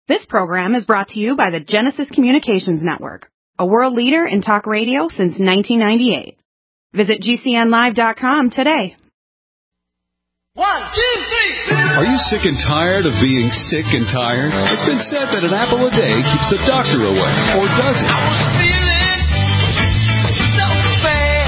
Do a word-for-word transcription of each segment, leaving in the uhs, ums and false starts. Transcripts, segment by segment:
This program is brought to you by the Genesis Communications Network, a world leader in talk radio since nineteen ninety-eight. Visit G C N live dot com today. One, two, three. Are you sick and tired of being sick and tired? It's been said that an apple a day keeps the doctor away, or does it? I was feeling so bad.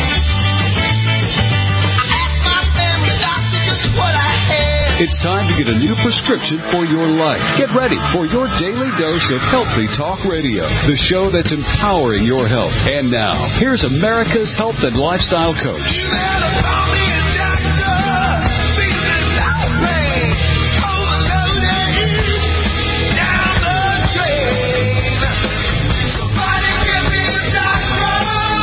I asked my family doctor just what I had. It's time to get a new prescription for your life. Get ready for your daily dose of Healthy Talk Radio, the show that's empowering your health. And now, here's America's health and lifestyle coach. You better call me a doctor. Feeling so bad. Overloaded. Down the drain. Somebody give me a doctor.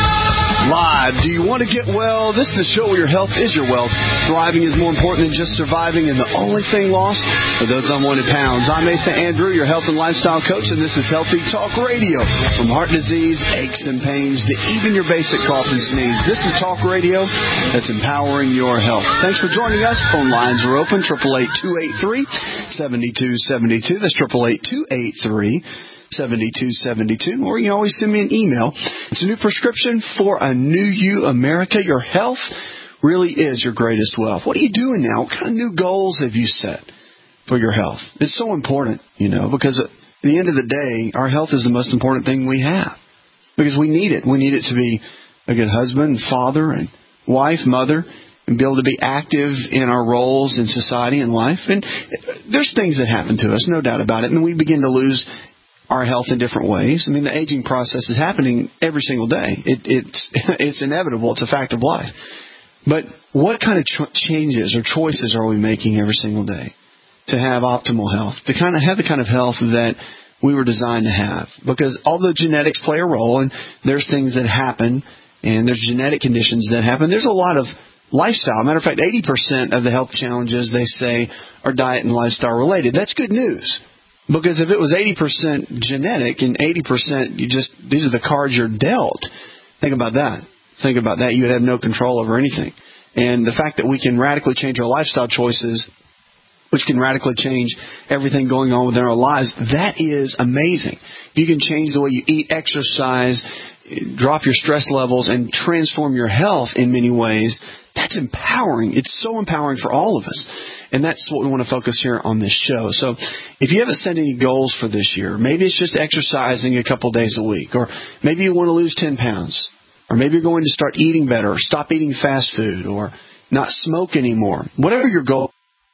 Live. Do you want to get well? This is the show where your health is your wealth. Thriving is more important than just surviving, and the only thing lost are those unwanted pounds. I'm Asa Andrew, your health and lifestyle coach, and this is Healthy Talk Radio. From heart disease, aches and pains, to even your basic cough and sneeze, this is talk radio that's empowering your health. Thanks for joining us. Phone lines are open, eight eight eight, two eight three, seven two seven two. That's eight eight eight, two eight three, seven two seven two. Or you can always send me an email. It's a new prescription for a new you, America. Your health really is your greatest wealth. What are you doing now? What kind of new goals have you set for your health? It's so important, you know, because at the end of the day, our health is the most important thing we have. Because we need it. We need it to be a good husband, father, and wife, mother, and be able to be active in our roles in society and life. And there's things that happen to us, no doubt about it, and we begin to lose our health in different ways. I mean, the aging process is happening every single day. It, it's it's inevitable. It's a fact of life. But what kind of ch- changes or choices are we making every single day to have optimal health, to kind of have the kind of health that we were designed to have? Because although genetics play a role, and there's things that happen, and there's genetic conditions that happen, there's a lot of lifestyle. Matter of fact, eighty percent of the health challenges, they say, are diet and lifestyle related. That's good news. Because if it was eighty percent genetic and eighty percent, you just these are the cards you're dealt. Think about that. Think about that. You would have no control over anything. And the fact that we can radically change our lifestyle choices, which can radically change everything going on within our lives, that is amazing. You can change the way you eat, exercise, drop your stress levels, and transform your health in many ways. That's empowering. It's so empowering for all of us. And that's what we want to focus here on this show. So if you haven't set any goals for this year, maybe it's just exercising a couple days a week, or maybe you want to lose ten pounds. Or maybe you're going to start eating better, or stop eating fast food, or not smoke anymore. Whatever your goal,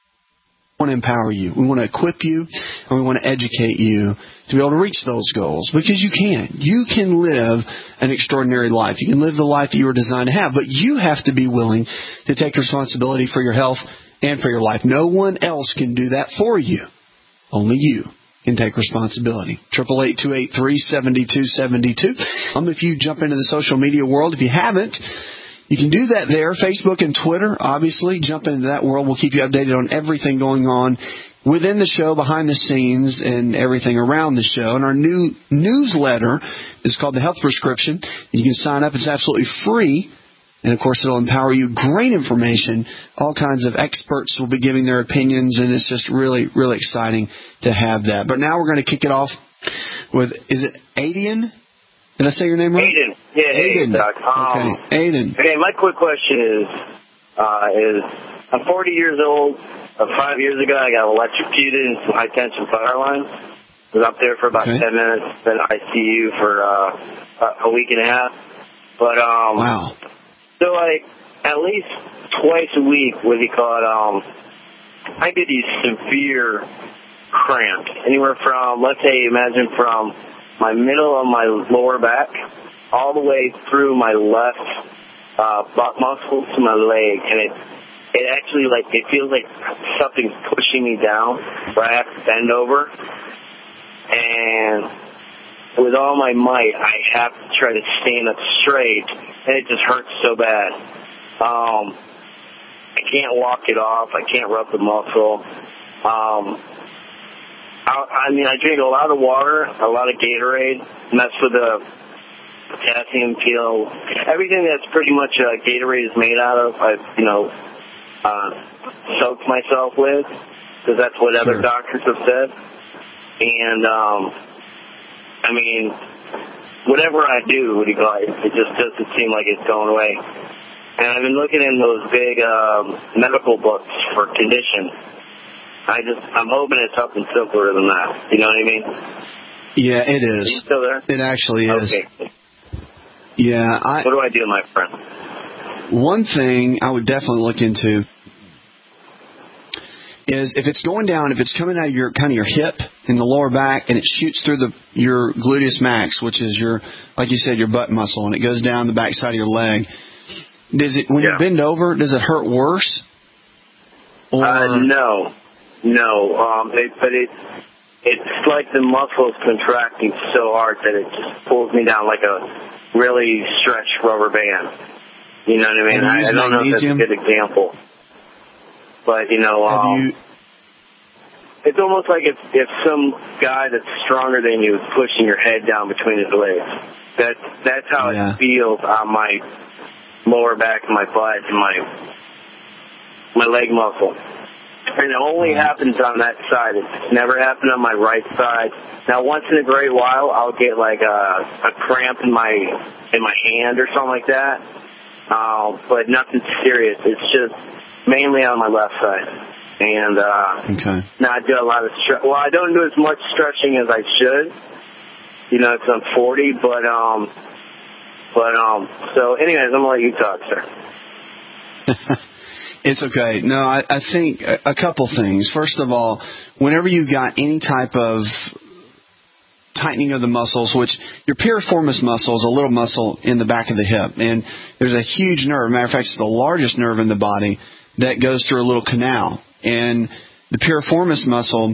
we want to empower you. We want to equip you, and we want to educate you to be able to reach those goals. Because you can. You can live an extraordinary life. You can live the life that you were designed to have. But you have to be willing to take responsibility for your health and for your life. No one else can do that for you. Only you can take responsibility. eight eight eight, two eight three, seven two seven two. Um, if you jump into the social media world, if you haven't, you can do that there. Facebook and Twitter, obviously. Jump into that world. We'll keep you updated on everything going on within the show, behind the scenes, and everything around the show. And our new newsletter is called The Health Prescription. You can sign up. It's absolutely free. And, of course, it'll empower you. Great information. All kinds of experts will be giving their opinions, and it's just really, really exciting to have that. But now we're going to kick it off with, is it Aiden? Did I say your name right? Aiden. Yeah, Aiden. Aiden. Um, okay, Aiden. Okay, my quick question is, uh, is I'm forty years old. Uh, five years ago, I got electrocuted in some high-tension power lines. Was up there for about okay. ten minutes, been I C U for uh, a week and a half. But, um... Wow. So, like, at least twice a week, what do you call it, um, I get these severe cramps. Anywhere from, let's say, imagine from my middle of my lower back all the way through my left uh, butt muscle to my leg. And it it actually, like, it feels like something's pushing me down where I have to bend over. And with all my might, I have to try to stand up straight, and it just hurts so bad. Um, I can't walk it off. I can't rub the muscle. Um, I, I mean, I drink a lot of water, a lot of Gatorade, and that's for the potassium pill. Everything that's pretty much uh, Gatorade is made out of, I've, you know, uh, soaked myself with, because that's what other sure. doctors have said. And, um, I mean, whatever I do, what do you call it, it just doesn't seem like it's going away. And I've been looking in those big um, medical books for conditions. I just, I'm hoping it's something simpler than that. You know what I mean? Yeah, it is. Are you still there? It actually is. Okay. Yeah. I, what do I do, my friend? One thing I would definitely look into is if it's going down, if it's coming out of your kind of your hip in the lower back and it shoots through the your gluteus max, which is your, like you said, your butt muscle, and it goes down the back side of your leg. Does it, when yeah. you bend over, does it hurt worse? Or uh, no, no. Um, it, but it it's like the muscles contracting so hard that it just pulls me down like a really stretched rubber band. You know what I mean? I, I don't magnesium? know if that's a good example. But, you know, Have um, you... it's almost like if, if some guy that's stronger than you is pushing your head down between his legs. That, that's how yeah. it feels on my lower back and my butt and my my leg muscle. And it only yeah. happens on that side. It's never happened on my right side. Now, once in a great while, I'll get like a, a cramp in my in my hand or something like that. Uh, but nothing serious. It's just mainly on my left side. And uh, okay. now I do a lot of stretch. Well, I don't do as much stretching as I should. You know, it's I'm forty, but um, but um. So, anyways, I'm gonna let you talk, sir. It's okay. No, I, I think a, a couple things. First of all, whenever you got any type of tightening of the muscles, which your piriformis muscle is a little muscle in the back of the hip, and there's a huge nerve. Matter of fact, it's the largest nerve in the body that goes through a little canal. And the piriformis muscle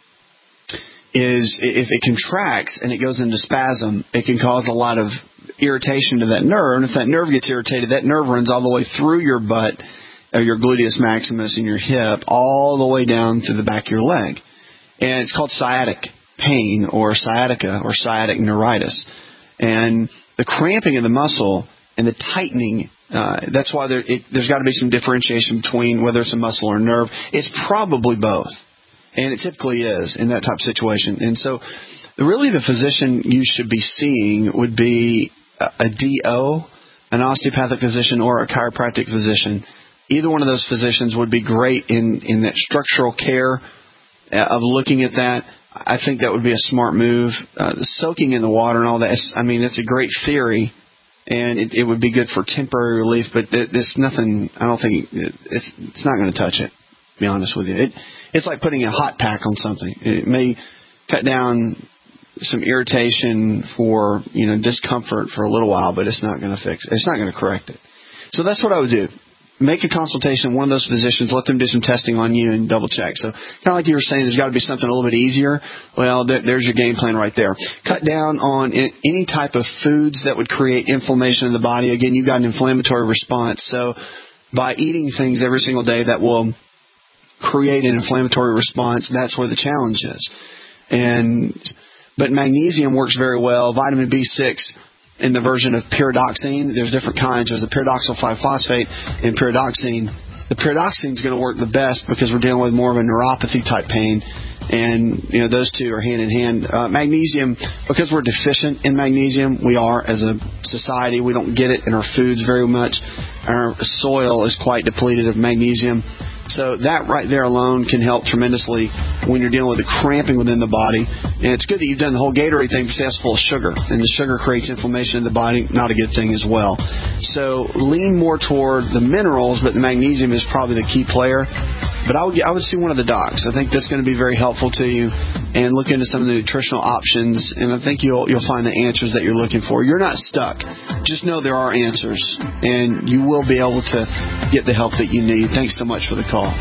is, if it contracts and it goes into spasm, it can cause a lot of irritation to that nerve. And if that nerve gets irritated, that nerve runs all the way through your butt, or your gluteus maximus in your hip, all the way down to the back of your leg. And it's called sciatic pain or sciatica or sciatic neuritis. And the cramping of the muscle and the tightening, uh, that's why there, it, there's got to be some differentiation between whether it's a muscle or a nerve. It's probably both. And it typically is in that type of situation. And so really the physician you should be seeing would be a, a D O, an osteopathic physician, or a chiropractic physician. Either one of those physicians would be great in, in that structural care of looking at that. I think that would be a smart move. Uh, the soaking in the water and all that, I mean, it's a great theory, and it, it would be good for temporary relief, but there's nothing, I don't think, it's, it's not going to touch it, to be honest with you. It, it's like putting a hot pack on something. It may cut down some irritation for, you know, discomfort for a little while, but it's not going to fix it. It's not going to correct it. So that's what I would do. Make a consultation with one of those physicians. Let them do some testing on you and double check. So kind of like you were saying, there's got to be something a little bit easier. Well, there, there's your game plan right there. Cut down on any type of foods that would create inflammation in the body. Again, you've got an inflammatory response. So by eating things every single day that will create an inflammatory response, that's where the challenge is. And but magnesium works very well. Vitamin B six. In the version of pyridoxine, there's different kinds. There's the pyridoxal five phosphate and pyridoxine. The pyridoxine is going to work the best because we're dealing with more of a neuropathy type pain, and you know those two are hand in hand. Uh, magnesium, because we're deficient in magnesium, we are as a society. We don't get it in our foods very much. Our soil is quite depleted of magnesium. So that right there alone can help tremendously when you're dealing with the cramping within the body. And it's good that you've done the whole Gatorade thing because that's full of sugar. And the sugar creates inflammation in the body, not a good thing as well. So lean more toward the minerals, but the magnesium is probably the key player. But I would, I would see one of the docs. I think that's going to be very helpful to you. And look into some of the nutritional options. And I think you'll, you'll find the answers that you're looking for. You're not stuck. Just know there are answers. And you will be able to get the help that you need. Thanks so much for the call.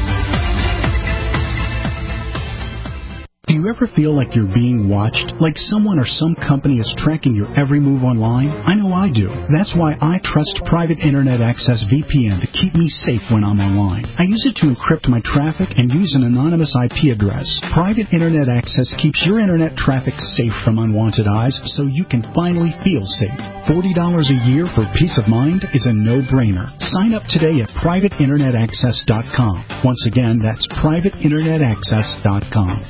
Do you ever feel like you're being watched? Like someone or some company is tracking your every move online? I know I do. That's why I trust Private Internet Access V P N to keep me safe when I'm online. I use it to encrypt my traffic and use an anonymous I P address. Private Internet Access keeps your internet traffic safe from unwanted eyes so you can finally feel safe. forty dollars a year for peace of mind is a no-brainer. Sign up today at private internet access dot com. Once again, that's private internet access dot com.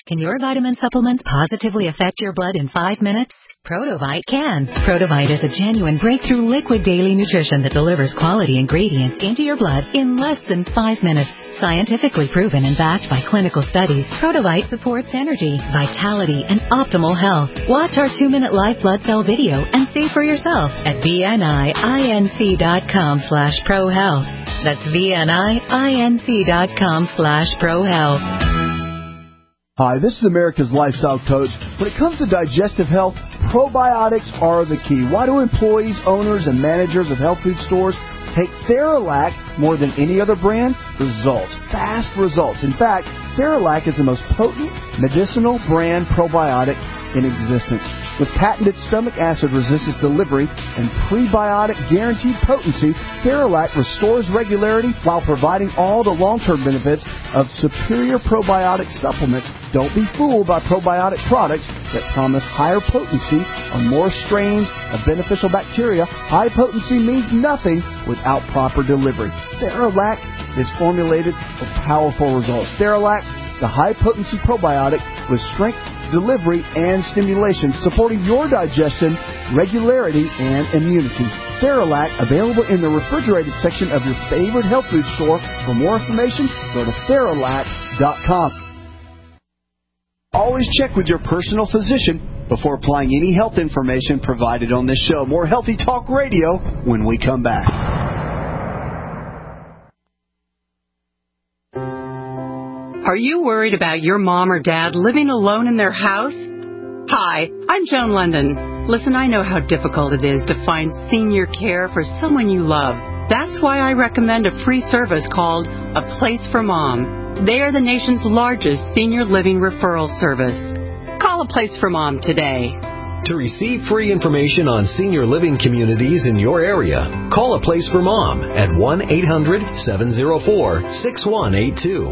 Can your vitamin supplements positively affect your blood in five minutes? Protovite can. Protovite is a genuine breakthrough liquid daily nutrition that delivers quality ingredients into your blood in less than five minutes. Scientifically proven and backed by clinical studies, Protovite supports energy, vitality, and optimal health. Watch our two-minute live blood cell video and see for yourself at V-N-I-I-N-C dot com slash pro-health. That's V-N-I-I-N-C dot com slash pro-health. Hi, this is America's Lifestyle Coach. When it comes to digestive health, probiotics are the key. Why do employees, owners, and managers of health food stores take Theralac more than any other brand? Results. Fast results. In fact, Theralac is the most potent medicinal brand probiotic in existence. With patented stomach acid resistance delivery and prebiotic guaranteed potency, Theralac restores regularity while providing all the long-term benefits of superior probiotic supplements. Don't be fooled by probiotic products that promise higher potency on more strains of beneficial bacteria. High potency means nothing without proper delivery. Theralac is formulated for powerful results. Theralac, the high-potency probiotic with strength, delivery, and stimulation, supporting your digestion, regularity, and immunity. Theralac, available in the refrigerated section of your favorite health food store. For more information, go to Theralac dot com. Always check with your personal physician before applying any health information provided on this show. More Healthy Talk Radio when we come back. Are you worried about your mom or dad living alone in their house? Hi, I'm Joan London. Listen, I know how difficult it is to find senior care for someone you love. That's why I recommend a free service called A Place for Mom. They are the nation's largest senior living referral service. Call A Place for Mom today. To receive free information on senior living communities in your area, call A Place for Mom at one eight hundred seven oh four six one eight two.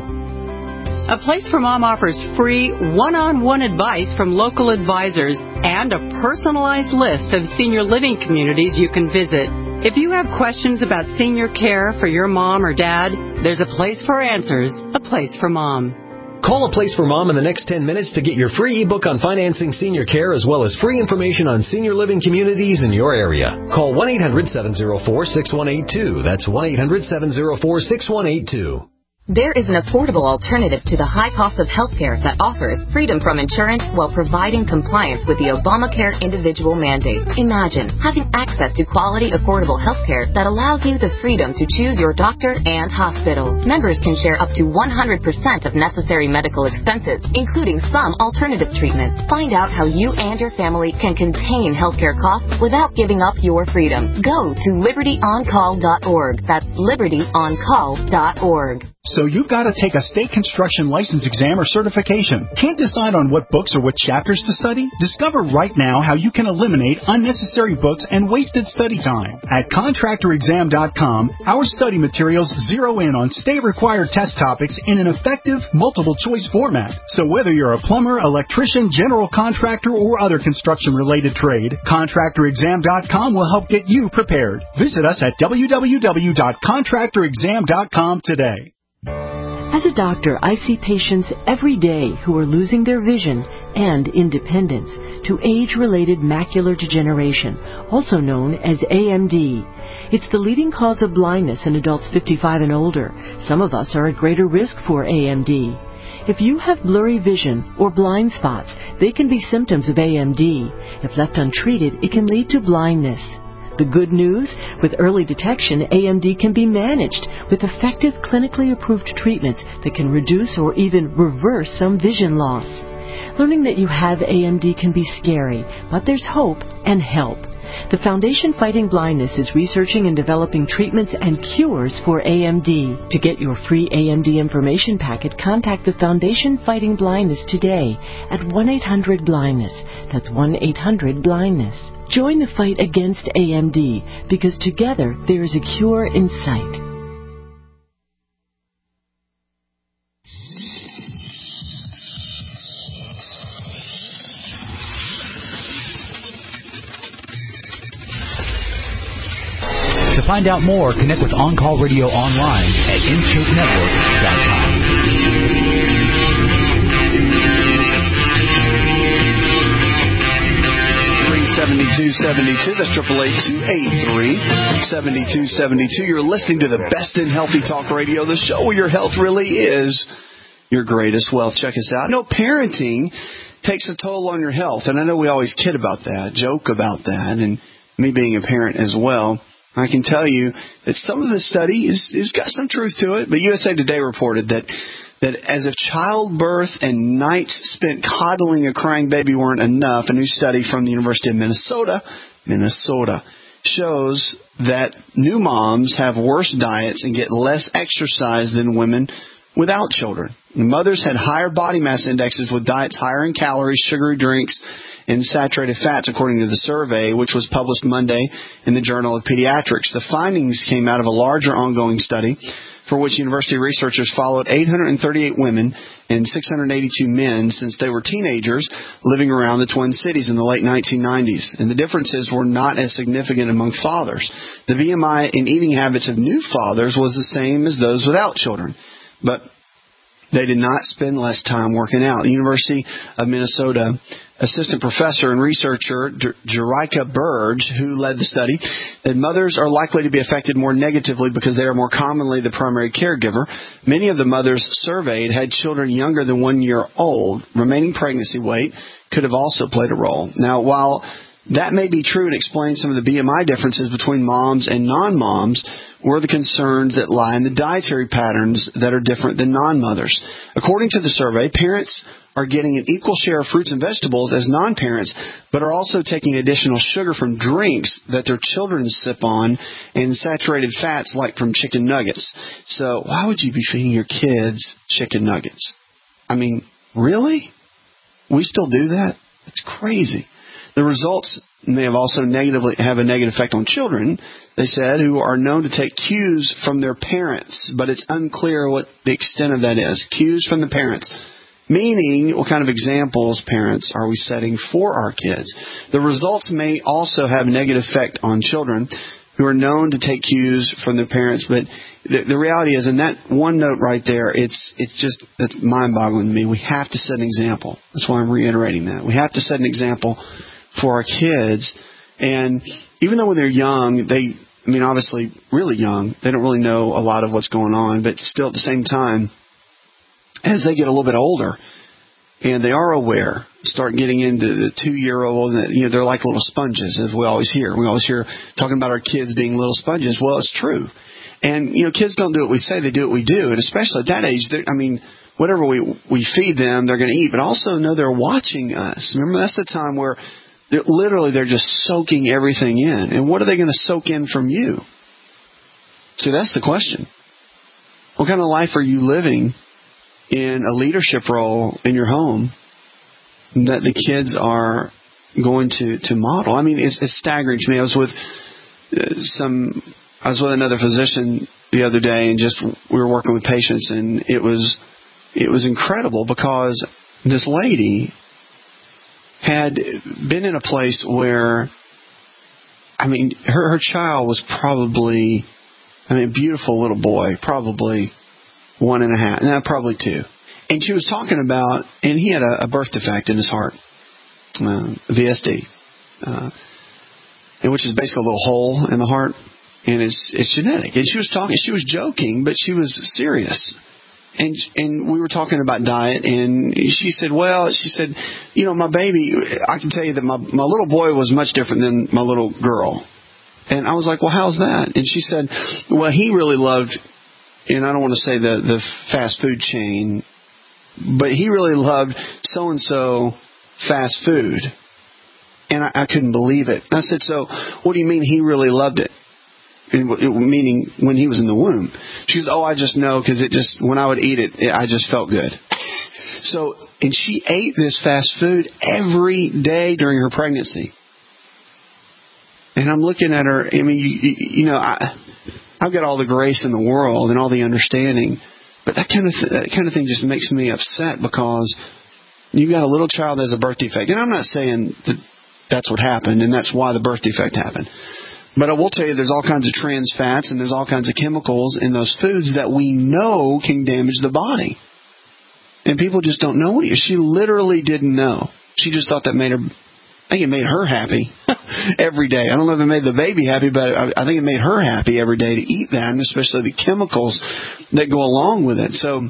A Place for Mom offers free one-on-one advice from local advisors and a personalized list of senior living communities you can visit. If you have questions about senior care for your mom or dad, there's a place for answers, A Place for Mom. Call A Place for Mom in the next ten minutes to get your free ebook on financing senior care as well as free information on senior living communities in your area. Call one eight hundred seven oh four six one eight two. That's one eight hundred seven oh four six one eight two. There is an affordable alternative to the high cost of healthcare that offers freedom from insurance while providing compliance with the Obamacare individual mandate. Imagine having access to quality, affordable healthcare that allows you the freedom to choose your doctor and hospital. Members can share up to one hundred percent of necessary medical expenses, including some alternative treatments. Find out how you and your family can contain healthcare costs without giving up your freedom. Go to liberty on call dot org. That's liberty on call dot org. So you've got to take a state construction license exam or certification. Can't decide on what books or what chapters to study? Discover right now how you can eliminate unnecessary books and wasted study time. At contractor exam dot com, our study materials zero in on state-required test topics in an effective multiple-choice format. So whether you're a plumber, electrician, general contractor, or other construction-related trade, contractor exam dot com will help get you prepared. Visit us at w w w dot contractor exam dot com today. As a doctor, I see patients every day who are losing their vision and independence to age-related macular degeneration, also known as A M D. It's the leading cause of blindness in adults fifty-five and older. Some of us are at greater risk for A M D. If you have blurry vision or blind spots, they can be symptoms of A M D. If left untreated, it can lead to blindness. The good news? With early detection, A M D can be managed with effective clinically approved treatments that can reduce or even reverse some vision loss. Learning that you have A M D can be scary, but there's hope and help. The Foundation Fighting Blindness is researching and developing treatments and cures for A M D. To get your free A M D information packet, contact the Foundation Fighting Blindness today at one eight hundred blindness. That's one eight hundred blindness. Join the fight against A M D, because together there is a cure in sight. To find out more, connect with On Call Radio online at intake network dot com. two seven two. That's eight eight eight, two eight three, seven two seven two. You're listening to the best in healthy talk radio, the show where your health really is your greatest wealth. Check us out. No, parenting takes a toll on your health. And I know we always kid about that, joke about that, and me being a parent as well. I can tell you that some of the study is, is got some truth to it, but U S A Today reported that that as if childbirth and nights spent coddling a crying baby weren't enough, a new study from the University of Minnesota, Minnesota, shows that new moms have worse diets and get less exercise than women without children. Mothers had higher body mass indexes with diets higher in calories, sugary drinks, and saturated fats, according to the survey, which was published Monday in the Journal of Pediatrics. The findings came out of a larger ongoing study for which university researchers followed eight hundred thirty-eight women and six hundred eighty-two men since they were teenagers living around the Twin Cities in the late nineteen nineties. And the differences were not as significant among fathers. The B M I and eating habits of new fathers was the same as those without children. But they did not spend less time working out. The University of Minnesota assistant professor and researcher Jericka Burge, who led the study, that mothers are likely to be affected more negatively because they are more commonly the primary caregiver. Many of the mothers surveyed had children younger than one year old. Remaining pregnancy weight could have also played a role. Now, while that may be true and explain some of the B M I differences between moms and non-moms, were the concerns that lie in the dietary patterns that are different than non-mothers. According to the survey, parents are getting an equal share of fruits and vegetables as non-parents, but are also taking additional sugar from drinks that their children sip on and saturated fats like from chicken nuggets. So why would you be feeding your kids chicken nuggets? I mean, really? We still do that? It's crazy. The results may have also negatively have a negative effect on children, they said, who are known to take cues from their parents, but it's unclear what the extent of that is. Cues from the parents. Meaning, what kind of examples, parents, are we setting for our kids? The results may also have a negative effect on children who are known to take cues from their parents, but the, the reality is, in that one note right there, it's it's just it's mind-boggling to me. We have to set an example. That's why I'm reiterating that. We have to set an example for our kids. And even though when they're young, they, I mean, obviously really young, they don't really know a lot of what's going on, but still at the same time, as they get a little bit older and they are aware, start getting into the two-year-old, and you know, they're like little sponges, as we always hear. We always hear talking about our kids being little sponges. Well, it's true. And, you know, kids don't do what we say, they do what we do. And especially at that age, I mean, whatever we we feed them, they're going to eat. But also know they're watching us. Remember, that's the time where they're, literally they're just soaking everything in. And what are they going to soak in from you? See, that's the question. What kind of life are you living in a leadership role in your home that the kids are going to, to model? I mean, it's, it's staggering to me. I was with uh, some, I was with another physician the other day, and just we were working with patients, and it was it was incredible because this lady had been in a place where, I mean, her her child was probably, I mean, a beautiful little boy, probably one and a half, no, probably two. And she was talking about, and he had a, a birth defect in his heart, uh, V S D, uh, and which is basically a little hole in the heart, and it's it's genetic. And she was talking, she was joking, but she was serious. And and we were talking about diet, and she said, well, she said, you know, my baby, I can tell you that my my little boy was much different than my little girl. And I was like, well, how's that? And she said, well, he really loved, and I don't want to say the, the fast food chain, but he really loved so-and-so fast food. And I, I couldn't believe it. And I said, so what do you mean he really loved it? And it? Meaning when he was in the womb. She goes, oh, I just know because it just, when I would eat it, it, I just felt good. So, and she ate this fast food every day during her pregnancy. And I'm looking at her, I mean, you, you know, I... I've got all the grace in the world and all the understanding, but that kind of th- that kind of thing just makes me upset because you've got a little child that has a birth defect. And I'm not saying that that's what happened and that's why the birth defect happened. But I will tell you there's all kinds of trans fats and there's all kinds of chemicals in those foods that we know can damage the body. And people just don't know what it is. She literally didn't know. She just thought that made her I think it made her happy every day. I don't know if it made the baby happy, but I think it made her happy every day to eat that, and especially the chemicals that go along with it. So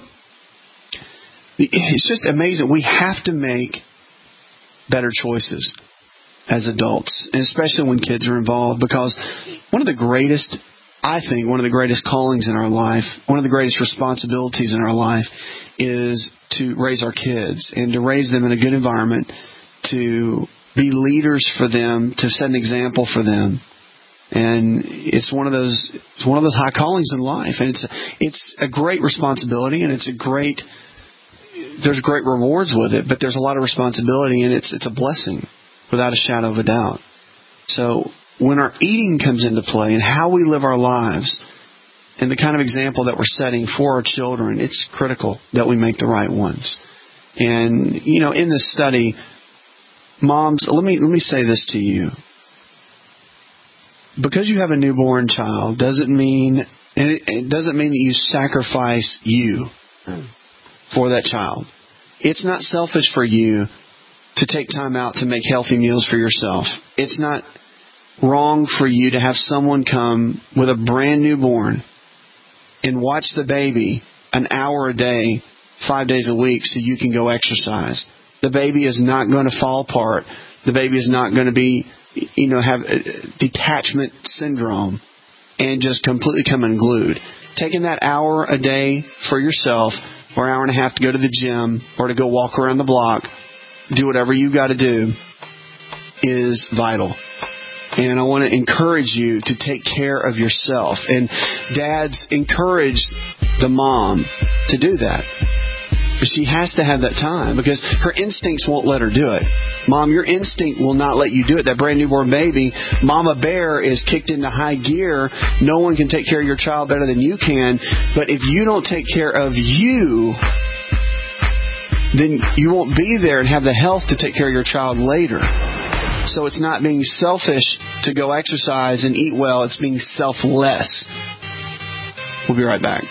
it's just amazing. We have to make better choices as adults, and especially when kids are involved, because one of the greatest, I think, one of the greatest callings in our life, one of the greatest responsibilities in our life is to raise our kids and to raise them in a good environment, to be leaders for them, to set an example for them. And it's one of those it's one of those high callings in life, and it's it's a great responsibility, and it's a great there's great rewards with it, but there's a lot of responsibility, and it's it's a blessing without a shadow of a doubt. So when our eating comes into play and how we live our lives and the kind of example that we're setting for our children, it's critical that we make the right ones. And you know, in this study, moms, let me let me say this to you. Because you have a newborn child doesn't mean it, it doesn't mean that you sacrifice you for that child. It's not selfish for you to take time out to make healthy meals for yourself. It's not wrong for you to have someone come with a brand newborn and watch the baby an hour a day, five days a week, so you can go exercise. The baby is not going to fall apart. The baby is not going to be, you know, have detachment syndrome and just completely come unglued. Taking that hour a day for yourself, or an hour and a half to go to the gym, or to go walk around the block, do whatever you got to do, is vital. And I want to encourage you to take care of yourself. And dads, encourage the mom to do that. But she has to have that time, because her instincts won't let her do it. Mom, your instinct will not let you do it. That brand newborn baby, Mama Bear is kicked into high gear. No one can take care of your child better than you can. But if you don't take care of you, then you won't be there and have the health to take care of your child later. So it's not being selfish to go exercise and eat well. It's being selfless. We'll be right back.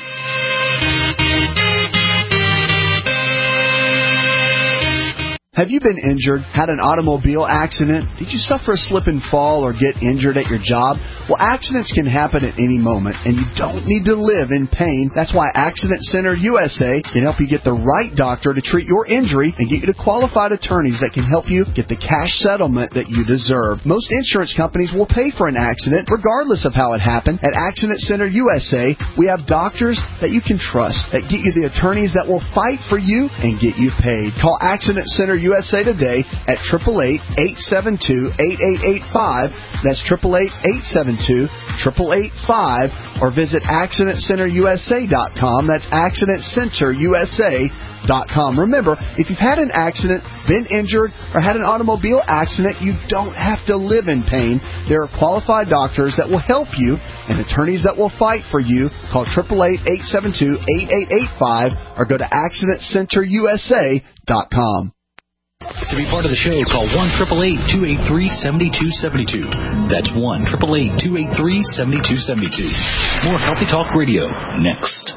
Have you been injured, had an automobile accident? Did you suffer a slip and fall or get injured at your job? Well, accidents can happen at any moment, and you don't need to live in pain. That's why Accident Center U S A can help you get the right doctor to treat your injury and get you to qualified attorneys that can help you get the cash settlement that you deserve. Most insurance companies will pay for an accident regardless of how it happened. At Accident Center U S A, we have doctors that you can trust, that get you the attorneys that will fight for you and get you paid. Call Accident Center U S A today at eight eight eight, eight seven two, eight eight eight five. That's eight eight eight, eight seven two, eight eight eight five. Or visit accident center U S A dot com. That's accident center U S A dot com. Remember, if you've had an accident, been injured, or had an automobile accident, you don't have to live in pain. There are qualified doctors that will help you and attorneys that will fight for you. Call eight eight eight, eight seven two, eight eight eight five or go to accident center U S A dot com. To be part of the show, call one eight eight eight, two eight three, seven two seven two. That's one eight eight eight, two eight three, seven two seven two. More Healthy Talk Radio next.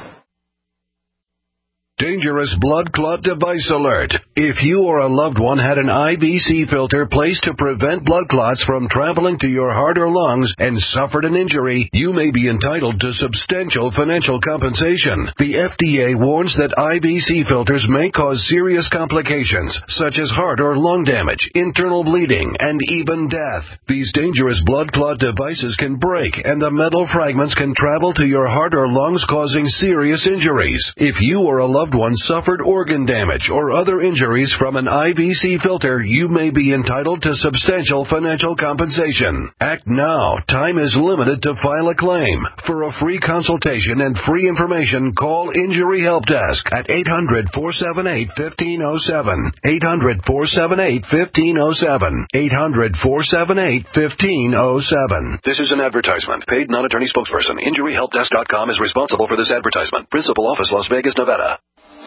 Dangerous blood clot device alert. If you or a loved one had an I V C filter placed to prevent blood clots from traveling to your heart or lungs and suffered an injury, you may be entitled to substantial financial compensation. The F D A warns that I V C filters may cause serious complications, such as heart or lung damage, internal bleeding, and even death. These dangerous blood clot devices can break, and the metal fragments can travel to your heart or lungs, causing serious injuries. If you or a loved one suffered organ damage or other injuries from an I V C filter, you may be entitled to substantial financial compensation. Act now. Time is limited to file a claim. For a free consultation and free information, call Injury Help Desk at eight hundred, four seven eight, one five zero seven. eight hundred, four seven eight, one five zero seven. eight hundred, four seven eight, one five zero seven. This is an advertisement. Paid non-attorney spokesperson. Injury Help Desk dot com is responsible for this advertisement. Principal office, Las Vegas, Nevada.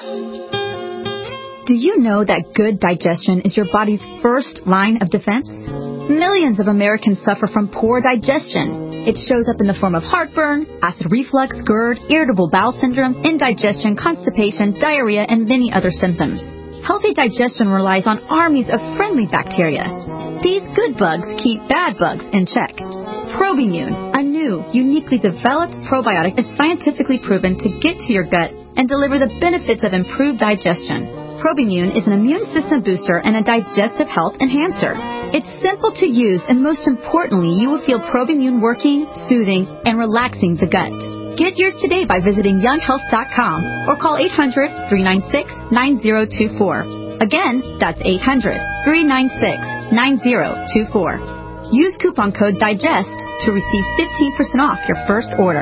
Do you know that good digestion is your body's first line of defense? Millions of Americans suffer from poor digestion. It shows up in the form of heartburn, acid reflux, GERD, irritable bowel syndrome, indigestion, constipation, diarrhea, and many other symptoms. Healthy digestion relies on armies of friendly bacteria. These good bugs keep bad bugs in check. Probimune, a new, uniquely developed probiotic, is scientifically proven to get to your gut and deliver the benefits of improved digestion. Probimune is an immune system booster and a digestive health enhancer. It's simple to use, and most importantly, you will feel Probimune working, soothing, and relaxing the gut. Get yours today by visiting young health dot com or call eight hundred, three nine six, nine zero two four. Again, that's eight hundred, three nine six, nine zero two four. Use coupon code DIGEST to receive fifteen percent off your first order.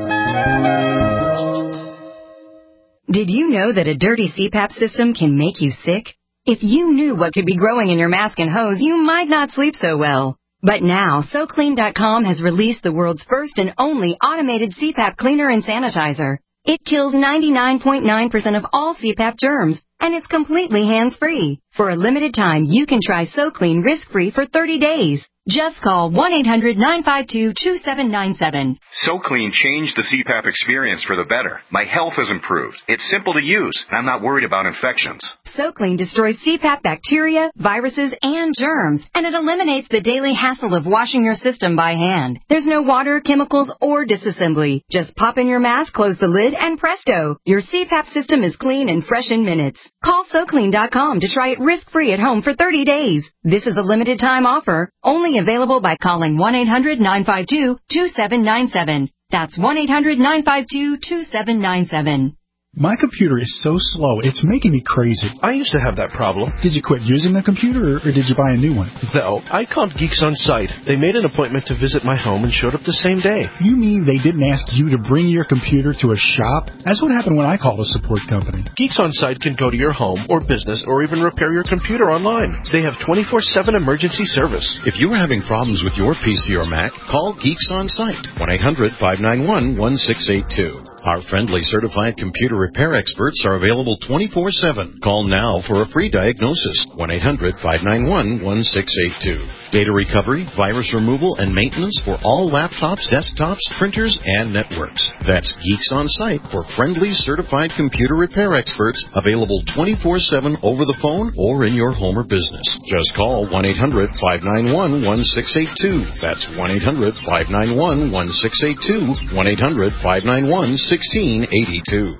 Did you know that a dirty C PAP system can make you sick? If you knew what could be growing in your mask and hose, you might not sleep so well. But now, So Clean dot com has released the world's first and only automated C PAP cleaner and sanitizer. It kills ninety-nine point nine percent of all C PAP germs, and it's completely hands-free. For a limited time, you can try SoClean risk-free for thirty days. Just call one eight hundred, nine five two, two seven nine seven. SoClean changed the C PAP experience for the better. My health has improved. It's simple to use, and I'm not worried about infections. SoClean destroys C PAP bacteria, viruses, and germs, and it eliminates the daily hassle of washing your system by hand. There's no water, chemicals, or disassembly. Just pop in your mask, close the lid, and presto! Your C PAP system is clean and fresh in minutes. Call So Clean dot com to try it risk-free at home for thirty days. This is a limited-time offer, only available by calling one eight hundred, nine five two, two seven nine seven. That's one eight hundred, nine five two, two seven nine seven. My computer is so slow, it's making me crazy. I used to have that problem. Did you quit using the computer, or did you buy a new one? No, I called Geeks On Site. They made an appointment to visit my home and showed up the same day. You mean they didn't ask you to bring your computer to a shop? That's what happened when I called a support company. Geeks On Site can go to your home or business or even repair your computer online. They have twenty-four seven emergency service. If you are having problems with your P C or Mac, call Geeks On Site, one eight hundred, five nine one, one six eight two. Our friendly certified computer repair experts are available twenty-four seven. Call now for a free diagnosis, one eight hundred, five nine one, one six eight two. Data recovery, virus removal, and maintenance for all laptops, desktops, printers, and networks. That's Geeks On Site for friendly certified computer repair experts, available twenty-four seven over the phone or in your home or business. Just call one eight hundred, five nine one, one six eight two. That's one eight hundred, five nine one, one six eight two, one eight hundred, five nine one, one six eight two.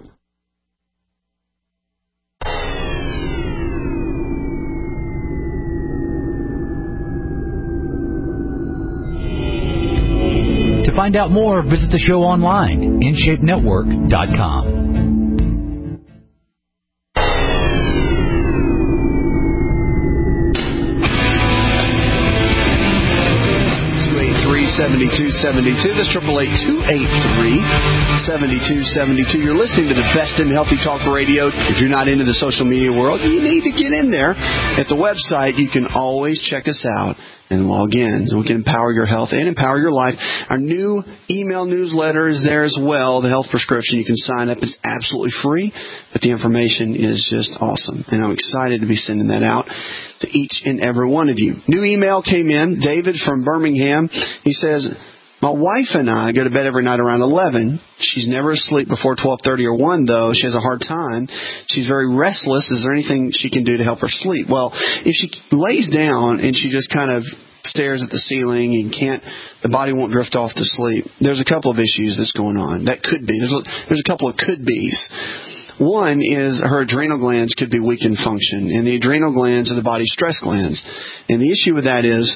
To find out more, visit the show online, in shape network dot com. seventy-two seventy-two. That's triple eight two eight three seventy-two seventy-two. You're listening to the best in healthy talk radio. If you're not into the social media world, you need to get in there. At the website, you can always check us out and log in so we can empower your health and empower your life. Our new email newsletter is there as well, the health prescription. You can sign up. It's absolutely free, but the information is just awesome. And I'm excited to be sending that out to each and every one of you. New email came in. David from Birmingham. He says, my wife and I go to bed every night around eleven. She's never asleep before twelve thirty or one, though. She has a hard time. She's very restless. Is there anything she can do to help her sleep? Well, if she lays down and she just kind of stares at the ceiling and can't, the body won't drift off to sleep. There's a couple of issues that's going on. That could be. There's a, there's a couple of could be's. One is her adrenal glands could be weak in function, and the adrenal glands are the body's stress glands. And the issue with that is,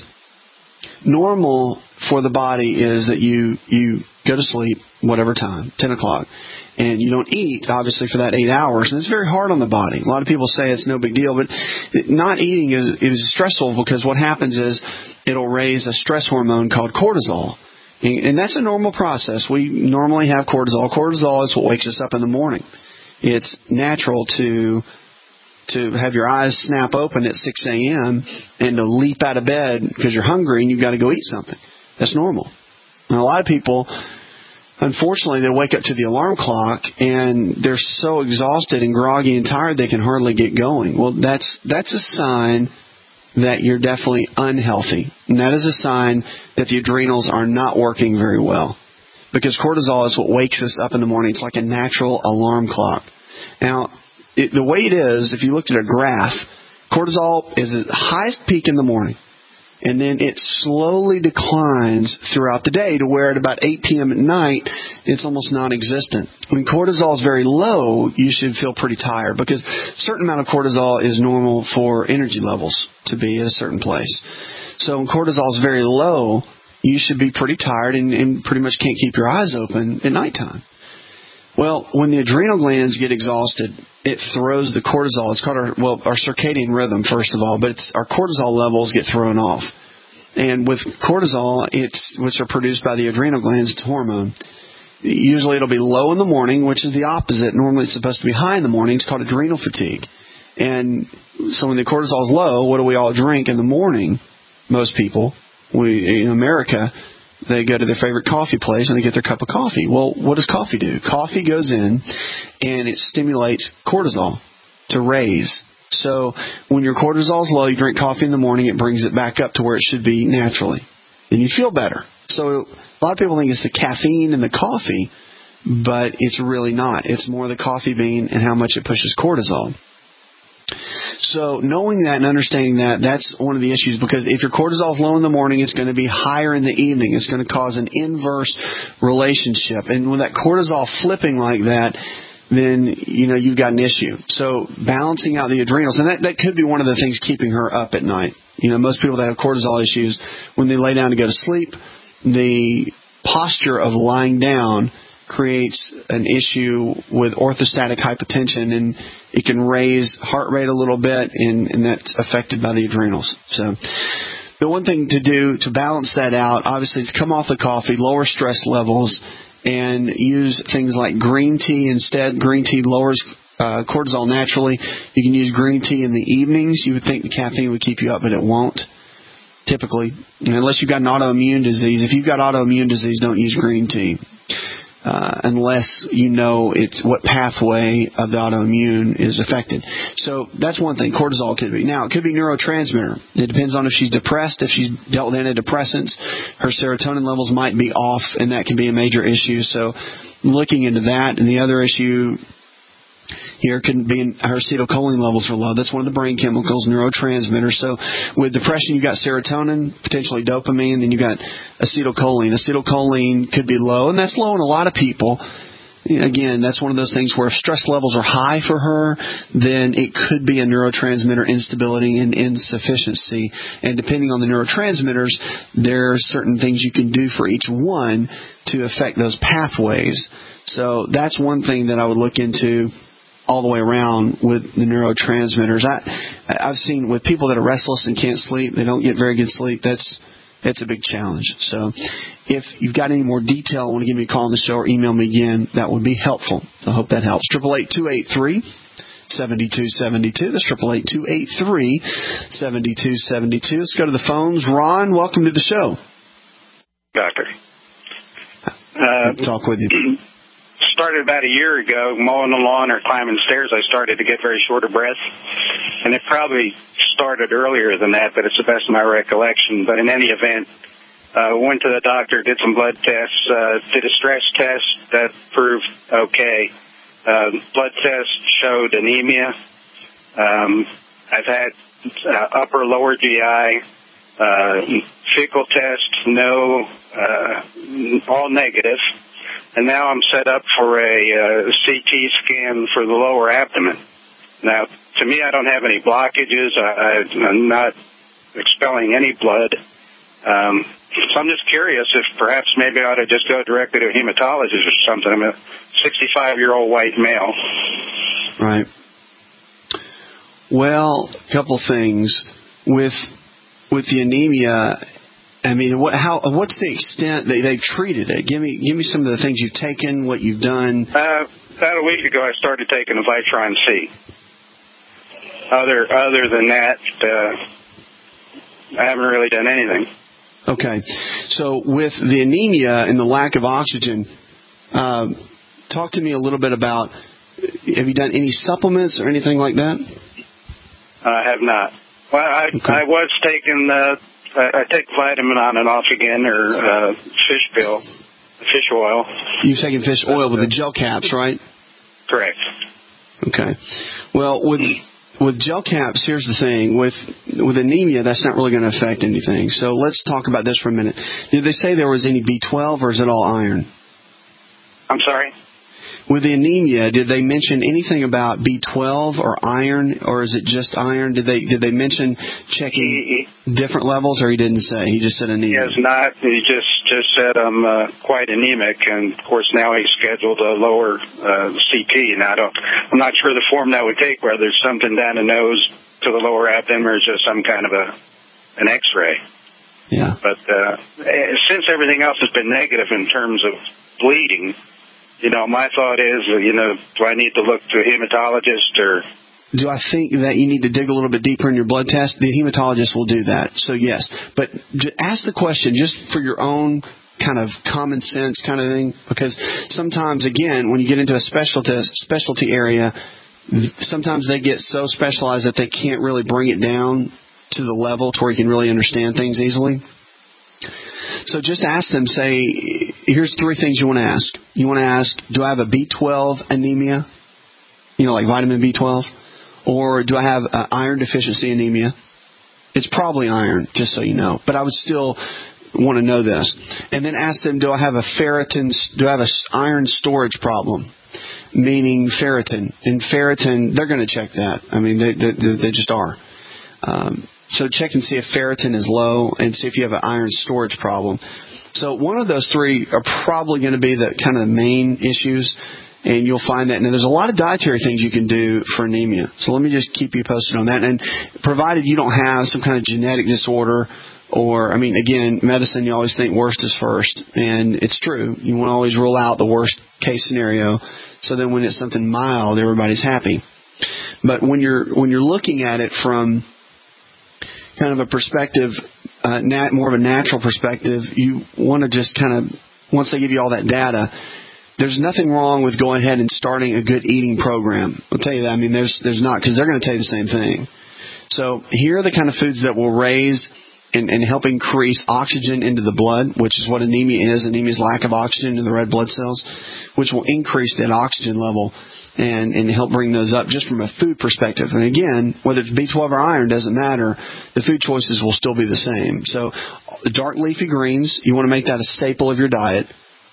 normal for the body is that you, you go to sleep whatever time, ten o'clock, and you don't eat, obviously, for that eight hours. And it's very hard on the body. A lot of people say it's no big deal, but not eating is, is stressful because what happens is it'll raise a stress hormone called cortisol. And, and that's a normal process. We normally have cortisol. Cortisol is what wakes us up in the morning. It's natural to to have your eyes snap open at six a.m. and to leap out of bed because you're hungry and you've got to go eat something. That's normal. And a lot of people, unfortunately, they wake up to the alarm clock and they're so exhausted and groggy and tired they can hardly get going. Well, that's that's a sign that you're definitely unhealthy. And that is a sign that the adrenals are not working very well. Because cortisol is what wakes us up in the morning. It's like a natural alarm clock. Now, it, the way it is, if you looked at a graph, cortisol is at the highest peak in the morning. And then it slowly declines throughout the day to where at about eight p.m. at night, it's almost non-existent. When cortisol is very low, you should feel pretty tired because a certain amount of cortisol is normal for energy levels to be at a certain place. So when cortisol is very low, you should be pretty tired and, and pretty much can't keep your eyes open at nighttime. Well, when the adrenal glands get exhausted, it throws the cortisol. It's called our, well, our circadian rhythm, first of all, but it's, our cortisol levels get thrown off. And with cortisol, it's, which are produced by the adrenal glands, it's a hormone. Usually it'll be low in the morning, which is the opposite. Normally it's supposed to be high in the morning. It's called adrenal fatigue. And so when the cortisol is low, what do we all drink in the morning? Most people, we in America, they go to their favorite coffee place and they get their cup of coffee. Well, what does coffee do? Coffee goes in and it stimulates cortisol to raise. So when your cortisol is low, you drink coffee in the morning, it brings it back up to where it should be naturally. And you feel better. So a lot of people think it's the caffeine in the coffee, but it's really not. It's more the coffee bean and how much it pushes cortisol. So knowing that and understanding that, that's one of the issues, because if your cortisol is low in the morning, it's going to be higher in the evening. It's going to cause an inverse relationship. And when that cortisol flipping like that, then, you know, you've got an issue. So balancing out the adrenals, and that, that could be one of the things keeping her up at night. You know, most people that have cortisol issues, when they lay down to go to sleep, the posture of lying down creates an issue with orthostatic hypotension, and it can raise heart rate a little bit, and, and that's affected by the adrenals. So the one thing to do to balance that out, obviously, is come off the coffee, lower stress levels, and use things like green tea instead. Green tea lowers uh, cortisol naturally. You can use green tea in the evenings. You would think the caffeine would keep you up, but it won't. Typically, unless you've got an autoimmune disease. If you've got autoimmune disease, don't use green tea. Uh, unless you know it's what pathway of the autoimmune is affected. So that's one thing. Cortisol could be. Now, it could be neurotransmitter. It depends on if she's depressed, if she's dealt with antidepressants. Her serotonin levels might be off, and that can be a major issue. So looking into that. And the other issue here could be her acetylcholine levels are low. That's one of the brain chemicals, neurotransmitters. So with depression, you've got serotonin, potentially dopamine, then you've got acetylcholine. Acetylcholine could be low, and that's low in a lot of people. Again, that's one of those things where if stress levels are high for her, then it could be a neurotransmitter instability and insufficiency. And depending on the neurotransmitters, there are certain things you can do for each one to affect those pathways. So that's one thing that I would look into all the way around with the neurotransmitters. I, I've seen with people that are restless and can't sleep, they don't get very good sleep. That's that's a big challenge. So if you've got any more detail, want to give me a call on the show or email me again, that would be helpful. I hope that helps. triple eight two eight three seven two seven two. That's triple eight two eight three seven two seven two. Let's go to the phones. Ron, welcome to the show. Doctor. Uh, talk with you. Started about a year ago, mowing the lawn or climbing stairs. I started to get very short of breath, and it probably started earlier than that, but it's the best of my recollection. But in any event, uh, went to the doctor, did some blood tests, uh, did a stress test that proved okay. Uh, blood test showed anemia. Um, I've had uh, upper lower G I, uh, fecal test, no, uh, all negative. And now I'm set up for a uh, C T scan for the lower abdomen. Now, to me, I don't have any blockages. I, I'm not expelling any blood. Um, so I'm just curious if perhaps maybe I ought to just go directly to a hematologist or something. I'm a sixty-five-year-old white male. Right. Well, a couple things. With with the anemia, I mean, what, how, what's the extent that they've treated it? Give me, give me some of the things you've taken, what you've done. Uh, about a week ago, I started taking a Vitron C. Other, other than that, uh, I haven't really done anything. Okay, so with the anemia and the lack of oxygen, uh, talk to me a little bit about. Have you done any supplements or anything like that? I have not. Well, I, okay. I was taking. Uh, I take vitamin on and off again, or uh, fish pill, fish oil. You've taken fish oil with the gel caps, right? Correct. Okay. Well, with with gel caps, here's the thing. With with anemia, that's not really going to affect anything. So let's talk about this for a minute. Did they say there was any B twelve, or is it all iron? I'm sorry? With the anemia, did they mention anything about B twelve or iron, or is it just iron? Did they did they mention checking he, he, different levels, or he didn't say? He just said anemia. He has not. He just, just said I'm uh, quite anemic, and, of course, now he's scheduled a lower uh, C T. And I don't, I'm not sure the form that would take, whether it's something down the nose to the lower abdomen or just some kind of a an X-ray. Yeah. But uh, since everything else has been negative in terms of bleeding, you know, my thought is, you know, do I need to look to a hematologist or... Do I think that you need to dig a little bit deeper in your blood test? The hematologist will do that. So, yes. But ask the question just for your own kind of common sense kind of thing. Because sometimes, again, when you get into a specialty, specialty area, sometimes they get so specialized that they can't really bring it down to the level to where you can really understand things easily. So just ask them, say, here's three things you want to ask. You want to ask, do I have a B twelve anemia? You know, like vitamin B twelve? Or do I have uh, iron deficiency anemia? It's probably iron, just so you know. But I would still want to know this. And then ask them, do I have a ferritin, do I have an iron storage problem? Meaning ferritin. And ferritin, they're going to check that. I mean, they, they, they just are. Um, so check and see if ferritin is low and see if you have an iron storage problem. So one of those three are probably going to be the kind of the main issues. And you'll find that. Now, there's a lot of dietary things you can do for anemia. So let me just keep you posted on that. And provided you don't have some kind of genetic disorder or, I mean, again, medicine, you always think worst is first. And it's true. You want to always rule out the worst case scenario. So then when it's something mild, everybody's happy. But when you're when you're looking at it from kind of a perspective, uh, nat, more of a natural perspective, you want to just kind of, once they give you all that data, there's nothing wrong with going ahead and starting a good eating program. I'll tell you that. I mean, there's there's not, because they're going to tell you the same thing. So here are the kind of foods that will raise and, and help increase oxygen into the blood, which is what anemia is. Anemia is lack of oxygen in the red blood cells, which will increase that oxygen level and, and help bring those up just from a food perspective. And again, whether it's B twelve or iron, doesn't matter. The food choices will still be the same. So dark leafy greens, you want to make that a staple of your diet.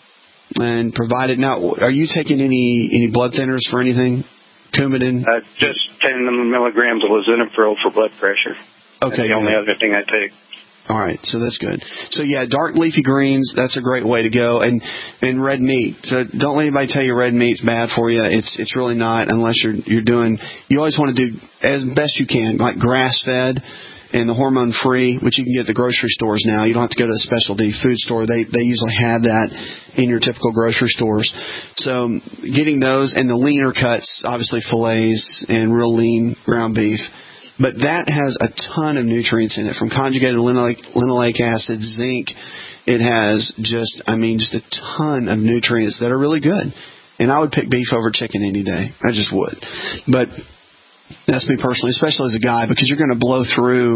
And provide it. Now, are you taking any any blood thinners for anything? Coumadin? Uh, just ten milligrams of lisinopril for blood pressure. Okay. That's the only other thing I take. All right, so that's good. So, yeah, dark leafy greens, that's a great way to go. And and red meat. So don't let anybody tell you red meat's bad for you. It's it's really not, unless you're you're doing, you always want to do as best you can, like grass-fed and the hormone-free, which you can get at the grocery stores now. You don't have to go to a specialty food store. They they usually have that in your typical grocery stores. So getting those, and the leaner cuts, obviously fillets and real lean ground beef. But that has a ton of nutrients in it, from conjugated linoleic, linoleic acid, zinc. It has just, I mean, just a ton of nutrients that are really good. And I would pick beef over chicken any day. I just would. But that's me personally, especially as a guy, because you're going to blow through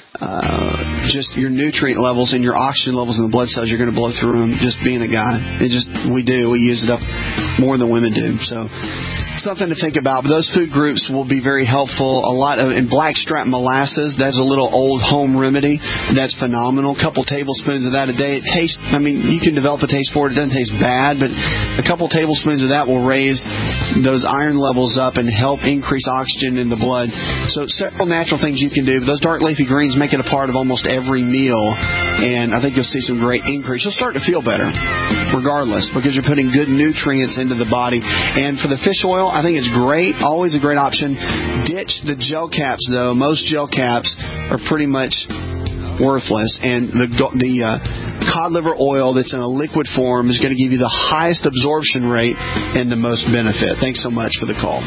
uh, just your nutrient levels and your oxygen levels in the blood cells. You're going to blow through them just being a guy. It just, we do. We use it up more than women do. So something to think about. But those food groups will be very helpful. A lot of, in blackstrap molasses, that's a little old home remedy. That's phenomenal. A couple tablespoons of that a day. It tastes, I mean, you can develop a taste for it. It doesn't taste bad, but a couple tablespoons of that will raise those iron levels up and help increase oxygen in the blood. So several natural things you can do. But those dark leafy greens make it a part of almost every meal, and I think you'll see some great increase. You'll start to feel better regardless, because you're putting good nutrients into the body. And for the fish oil, I think it's great, always a great option. Ditch the gel caps, though. Most gel caps are pretty much worthless, and the the uh, cod liver oil that's in a liquid form is going to give you the highest absorption rate and the most benefit. Thanks so much for the call.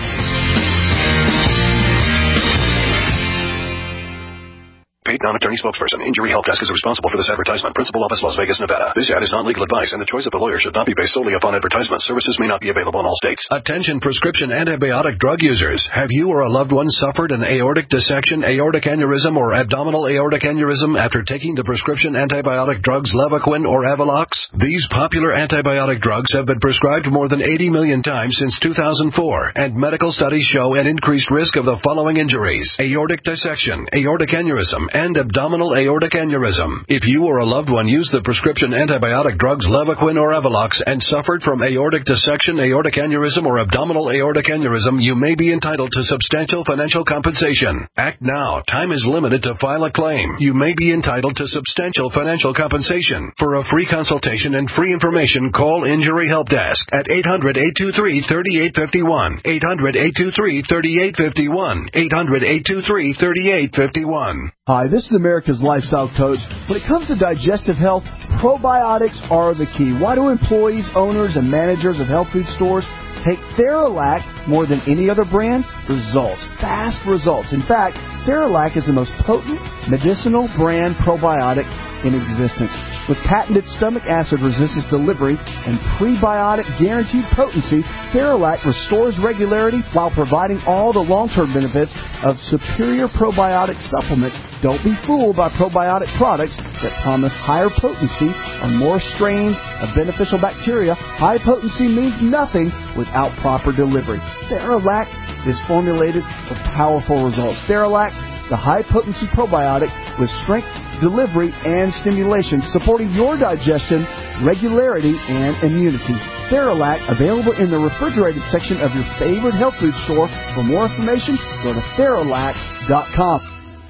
paid non-attorney spokesperson. Injury Help Desk is responsible for this advertisement. Principal office, Las Vegas, Nevada. This ad is not legal advice, and the choice of the lawyer should not be based solely upon advertisement. Services may not be available in all states. Attention prescription antibiotic drug users. Have you or a loved one suffered an aortic dissection, aortic aneurysm, or abdominal aortic aneurysm after taking the prescription antibiotic drugs Levaquin or Avelox? These popular antibiotic drugs have been prescribed more than eighty million times since two thousand four, and medical studies show an increased risk of the following injuries: aortic dissection, aortic aneurysm, and abdominal aortic aneurysm. If you or a loved one used the prescription antibiotic drugs Levaquin or Avelox and suffered from aortic dissection, aortic aneurysm, or abdominal aortic aneurysm, you may be entitled to substantial financial compensation. Act now. Time is limited to file a claim. You may be entitled to substantial financial compensation. For a free consultation and free information, call Injury Help Desk at eight hundred, eight two three, three eight five one, eight hundred, eight two three, three eight five one, eight hundred, eight two three, three eight five one. Hi, this is America's Lifestyle Coach. When it comes to digestive health, probiotics are the key. Why do employees, owners, and managers of health food stores take Theralac more than any other brand? Results. Fast results. In fact, Theralac is the most potent medicinal brand probiotic in existence. With patented stomach acid resistance delivery and prebiotic guaranteed potency, Theralac restores regularity while providing all the long-term benefits of superior probiotic supplements. Don't be fooled by probiotic products that promise higher potency or more strains of beneficial bacteria. High potency means nothing without proper delivery. Theralac is formulated for powerful results. Theralac, the high-potency probiotic with strength, delivery, and stimulation, supporting your digestion, regularity, and immunity. Theralac, available in the refrigerated section of your favorite health food store. For more information, go to Theralac dot com.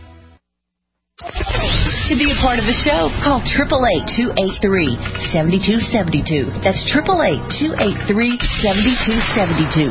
To be a part of the show, call eight eight eight, two eight three, seven two seven two. That's eight eight eight, two eight three, seven two seven two.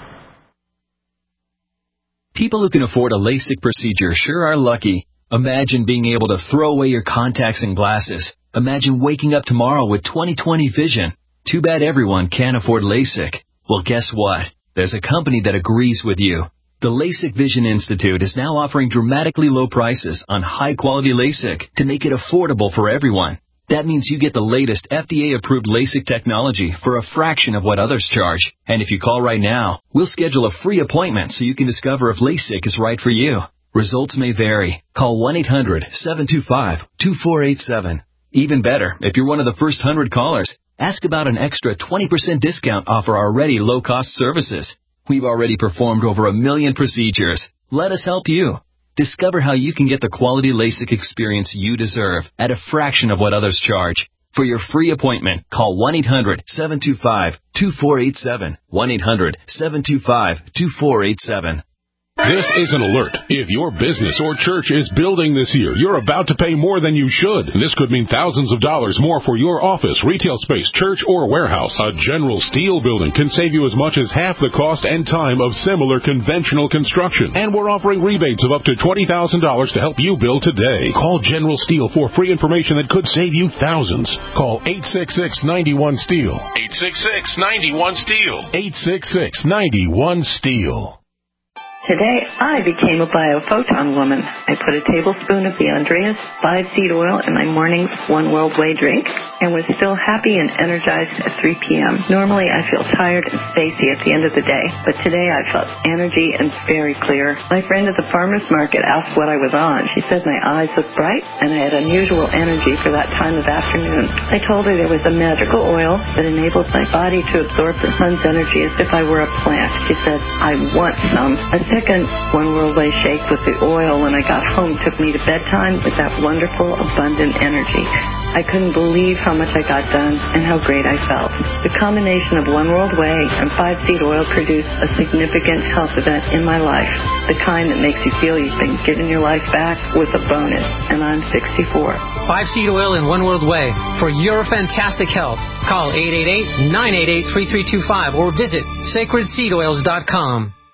People who can afford a LASIK procedure sure are lucky. Imagine being able to throw away your contacts and glasses. Imagine waking up tomorrow with twenty twenty vision. Too bad everyone can't afford LASIK. Well, guess what? There's a company that agrees with you. The LASIK Vision Institute is now offering dramatically low prices on high-quality LASIK to make it affordable for everyone. That means you get the latest F D A-approved LASIK technology for a fraction of what others charge. And if you call right now, we'll schedule a free appointment so you can discover if LASIK is right for you. Results may vary. Call one eight hundred, seven two five, two four eight seven. Even better, if you're one of the first one hundred callers, ask about an extra twenty percent discount off our already low-cost services. We've already performed over a million procedures. Let us help you. Discover how you can get the quality LASIK experience you deserve at a fraction of what others charge. For your free appointment, call one eight hundred, seven two five, two four eight seven. one eight hundred, seven two five, two four eight seven. This is an alert. If your business or church is building this year, you're about to pay more than you should. This could mean thousands of dollars more for your office, retail space, church, or warehouse. A General Steel building can save you as much as half the cost and time of similar conventional construction. And we're offering rebates of up to twenty thousand dollars to help you build today. Call General Steel for free information that could save you thousands. Call eight six six, nine one, STEEL. eight six six, nine one, STEEL. eight six six, nine one, STEEL. Today, I became a biophoton woman. I put a tablespoon of the Andreas five seed oil in my morning One World Way drink and was still happy and energized at three p.m. Normally, I feel tired and spacey at the end of the day, but today I felt energy and very clear. My friend at the farmer's market asked what I was on. She said my eyes looked bright and I had unusual energy for that time of afternoon. I told her there was a magical oil that enabled my body to absorb the sun's energy as if I were a plant. She said, I want some. A second One World Way shake with the oil when I got home took me to bedtime with that wonderful, abundant energy. I couldn't believe how much I got done and how great I felt. The combination of One World Way and five seed oil produced a significant health event in my life, the kind that makes you feel you've been getting your life back with a bonus, and I'm sixty-four. five seed oil and One World Way for your fantastic health. Call eight eight eight, nine eight eight, three three two five or visit sacred seed oils dot com.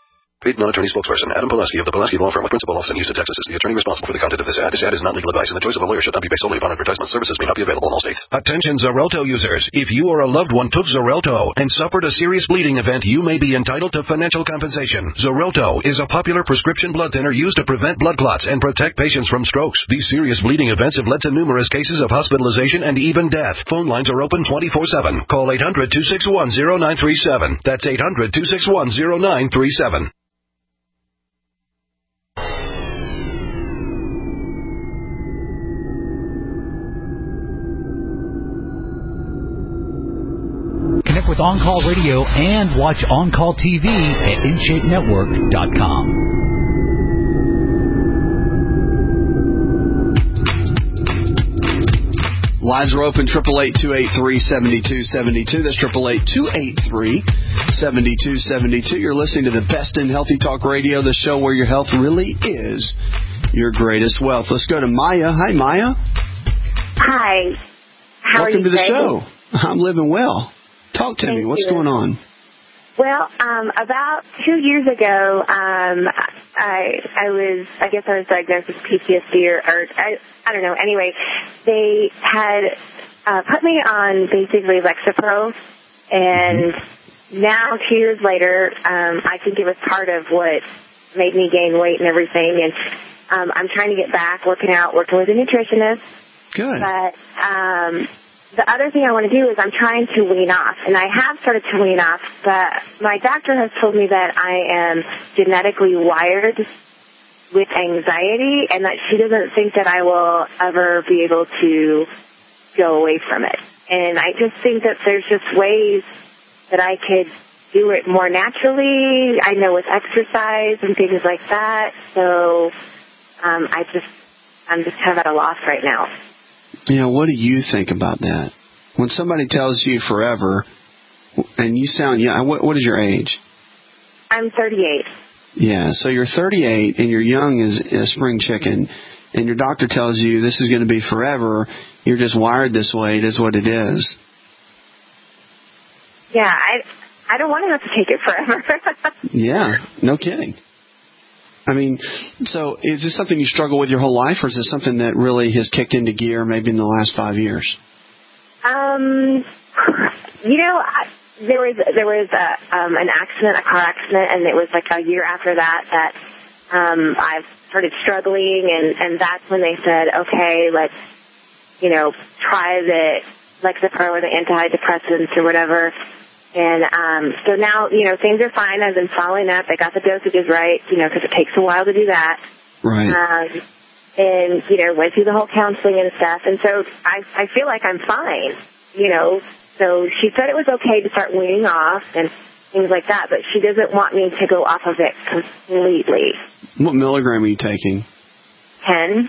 Paid non-attorney spokesperson Adam Pulaski of the Pulaski Law Firm with principal office in Houston, Texas is the attorney responsible for the content of this ad. This ad is not legal advice, and the choice of a lawyer should not be based solely upon advertisement. Services may not be available in all states. Attention Xarelto users. If you or a loved one took Xarelto and suffered a serious bleeding event, you may be entitled to financial compensation. Xarelto is a popular prescription blood thinner used to prevent blood clots and protect patients from strokes. These serious bleeding events have led to numerous cases of hospitalization and even death. Phone lines are open twenty-four seven. Call eight hundred, two six one, zero nine three seven. That's eight hundred, two six one, zero nine three seven. Connect with On Call Radio and watch On Call T V at in shape network dot com. Lines are open, triple eight, two eight three, seven two seven two. That's triple eight, two eight three, seven two seven two. You're listening to the best in Healthy Talk Radio, the show where your health really is your greatest wealth. Let's go to Maya. Hi, Maya. Hi. How Welcome are you to the today? show. I'm living well. Talk to Thank me. What's you. going on? Well, um, about two years ago, um, I I was I guess I was diagnosed with P T S D or, or I I don't know. Anyway, they had uh, put me on basically Lexapro, and now two years later, um, I think it was part of what made me gain weight and everything. And um, I'm trying to get back, working out, working with a nutritionist. Good. But um, the other thing I want to do is I'm trying to wean off, and I have started to wean off, but my doctor has told me that I am genetically wired with anxiety and that she doesn't think that I will ever be able to go away from it. And I just think that there's just ways that I could do it more naturally. I know with exercise and things like that, so um, I just, I'm just kind of at a loss right now. You know, what do you think about that? When somebody tells you forever, and you sound, yeah, what, what is your age? I'm thirty-eight. Yeah, so you're thirty-eight and you're young as a spring chicken, and your doctor tells you this is going to be forever. You're just wired this way. It is what it is. Yeah, I I don't want to have to take it forever. Yeah, no kidding. I mean, so is this something you struggle with your whole life, or is this something that really has kicked into gear maybe in the last five years? Um, you know, I, there was there was a, um, an accident, a car accident, and it was like a year after that that um, I started struggling, and, and that's when they said, okay, let's, you know, try the Lexapro or the antidepressants or whatever. And um, so now, you know, things are fine. I've been following up. I got the dosages right, you know, because it takes a while to do that. Right. Um, and, you know, went through the whole counseling and stuff. And so I, I feel like I'm fine, you know. So she said it was okay to start weaning off and things like that, but she doesn't want me to go off of it completely. What milligram are you taking? Ten.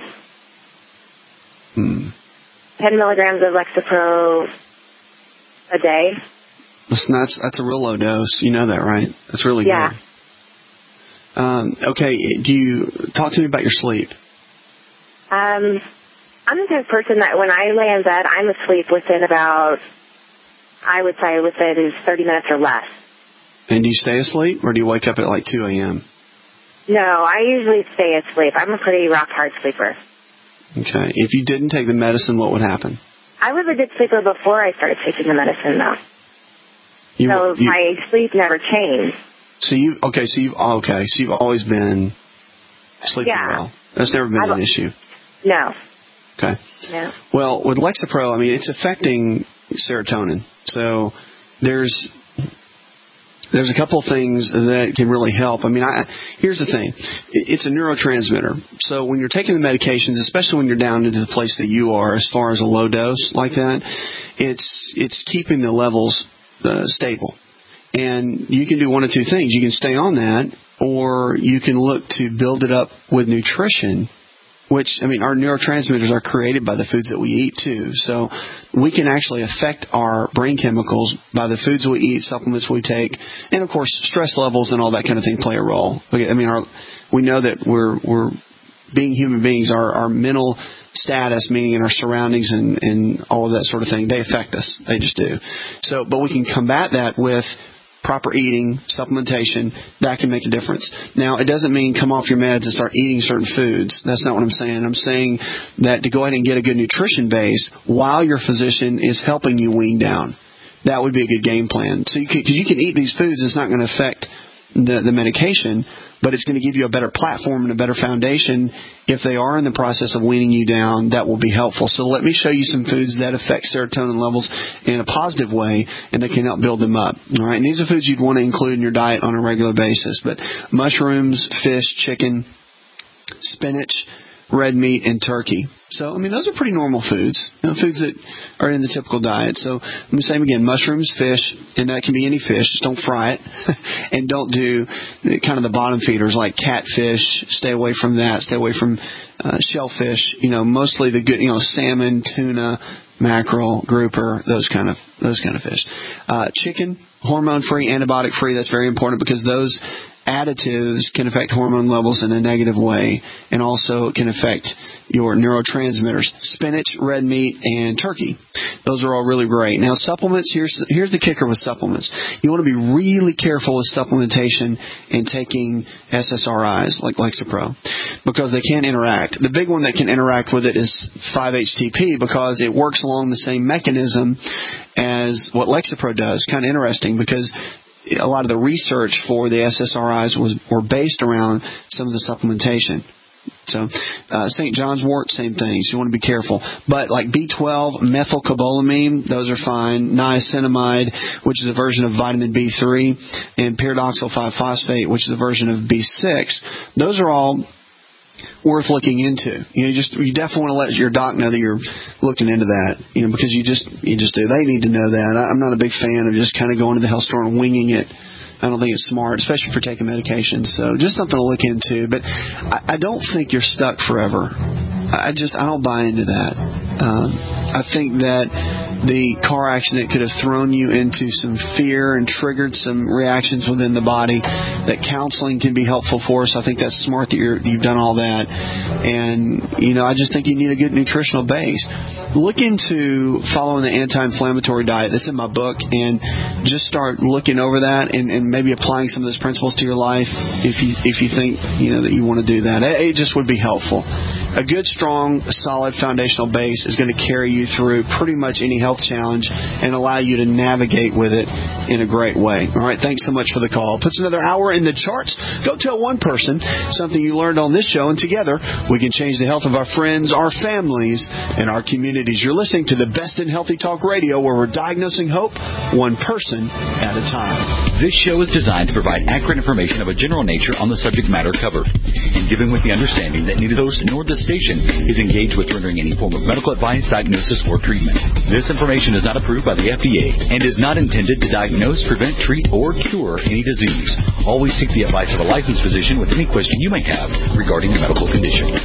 Hmm. Ten milligrams of Lexapro a day. Listen, that's that's a real low dose. You know that, right? That's really yeah. good. Um, okay, do you talk to me about your sleep? Um, I'm the type of person that when I lay in bed, I'm asleep within about, I would say, within thirty minutes or less. And do you stay asleep, or do you wake up at like two a.m.? No, I usually stay asleep. I'm a pretty rock hard sleeper. Okay. If you didn't take the medicine, what would happen? I was a good sleeper before I started taking the medicine, though. You, so you, my sleep never changed. So you okay? So you okay? So you've always been sleeping yeah. well. That's never been I've, an issue. No. Okay. No. Well, with Lexapro, I mean, it's affecting serotonin. So there's there's a couple of things that can really help. I mean, I, here's the thing. It's a neurotransmitter. So when you're taking the medications, especially when you're down into the place that you are as far as a low dose like that, it's it's keeping the levels uh, stable. And you can do one of two things. You can stay on that, or you can look to build it up with nutrition, which, I mean, our neurotransmitters are created by the foods that we eat, too. So we can actually affect our brain chemicals by the foods we eat, supplements we take, and, of course, stress levels and all that kind of thing play a role. I mean, our, we know that we're we're being human beings, our, our mental status, meaning in our surroundings and, and all of that sort of thing, they affect us. They just do. So, but we can combat that with proper eating, supplementation, that can make a difference. Now, it doesn't mean come off your meds and start eating certain foods. That's not what I'm saying. I'm saying that to go ahead and get a good nutrition base while your physician is helping you wean down. That would be a good game plan. So you can, because you can eat these foods, it's not going to affect the, the medication, but it's going to give you a better platform and a better foundation. If they are in the process of weaning you down, that will be helpful. So let me show you some foods that affect serotonin levels in a positive way, and that can help build them up. All right, and these are foods you'd want to include in your diet on a regular basis. But mushrooms, fish, chicken, spinach, red meat, and turkey. So, I mean, those are pretty normal foods, you know, foods that are in the typical diet. So, let me say them again, mushrooms, fish, and that can be any fish. Just don't fry it. And don't do kind of the bottom feeders like catfish. Stay away from that. Stay away from uh, shellfish. You know, mostly the good, you know, salmon, tuna, mackerel, grouper, those kind of those kind of fish. Uh, chicken, hormone-free, antibiotic-free. That's very important because those additives can affect hormone levels in a negative way, and also can affect your neurotransmitters. Spinach, red meat, and turkey. Those are all really great. Now, supplements, here's here's the kicker with supplements. You want to be really careful with supplementation and taking S S R Is like Lexapro, because they can interact. The big one that can interact with it is five H T P, because it works along the same mechanism as what Lexapro does. Kind of interesting, because a lot of the research for the S S R Is was were based around some of the supplementation. So, uh, Saint John's wort, same things. You want to be careful. But like B twelve, methylcobalamin, those are fine. Niacinamide, which is a version of vitamin B three, and pyridoxal five phosphate, which is a version of B six. Those are all worth looking into. You know, you just you definitely want to let your doc know that you're looking into that. You know, because you just you just do. They need to know that. I'm not a big fan of just kind of going to the health store and winging it. I don't think it's smart, especially for taking medications. So just something to look into. But I, I don't think you're stuck forever. I just I don't buy into that. Um, I think that the car accident could have thrown you into some fear and triggered some reactions within the body. That counseling can be helpful for us. I think that's smart that you're, you've done all that. And, you know, I just think you need a good nutritional base. Look into following the anti-inflammatory diet that's in my book, and just start looking over that and, and maybe applying some of those principles to your life if you if you think, you know, that you want to do that. It, it just would be helpful. A good, strong, solid foundational base is going to carry you through pretty much any health challenge and allow you to navigate with it in a great way. All right, thanks so much for the call. Puts another hour in the charts. Go tell one person something you learned on this show, and together we can change the health of our friends, our families, and our communities. You're listening to the best in Healthy Talk Radio, where we're diagnosing hope one person at a time. This show is designed to provide accurate information of a general nature on the subject matter covered, and given with the understanding that neither host nor the station is engaged with rendering any form of medical advice, diagnosis, or treatment. This information is not approved by the F D A and is not intended to diagnose, prevent, treat, or cure any disease. Always seek the advice of a licensed physician with any question you may have regarding a medical condition.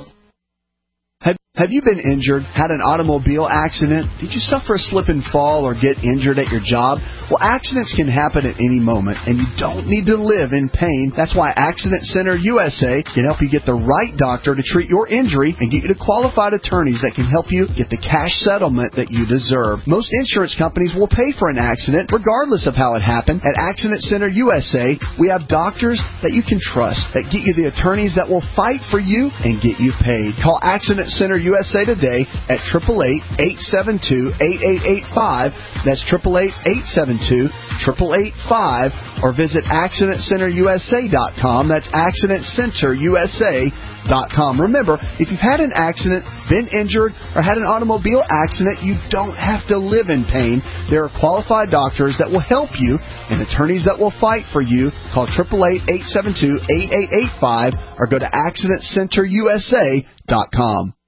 Have, have you been injured, had an automobile accident? Did you suffer a slip and fall or get injured at your job? Well, accidents can happen at any moment, and you don't need to live in pain. That's why Accident Center U S A can help you get the right doctor to treat your injury and get you to qualified attorneys that can help you get the cash settlement that you deserve. Most insurance companies will pay for an accident regardless of how it happened. At Accident Center U S A, we have doctors that you can trust, that get you the attorneys that will fight for you and get you paid. Call Accident Center U S A today at eight eight eight, eight seven two, eight eight eight five. That's eight eight eight, eight seven two, eight eight eight five. Or visit accident center U S A dot com. That's accident center U S A dot com. Remember, if you've had an accident, been injured, or had an automobile accident, you don't have to live in pain. There are qualified doctors that will help you and attorneys that will fight for you. Call eight eight eight, eight seven two, eight eight eight five or go to accident center U S A dot com.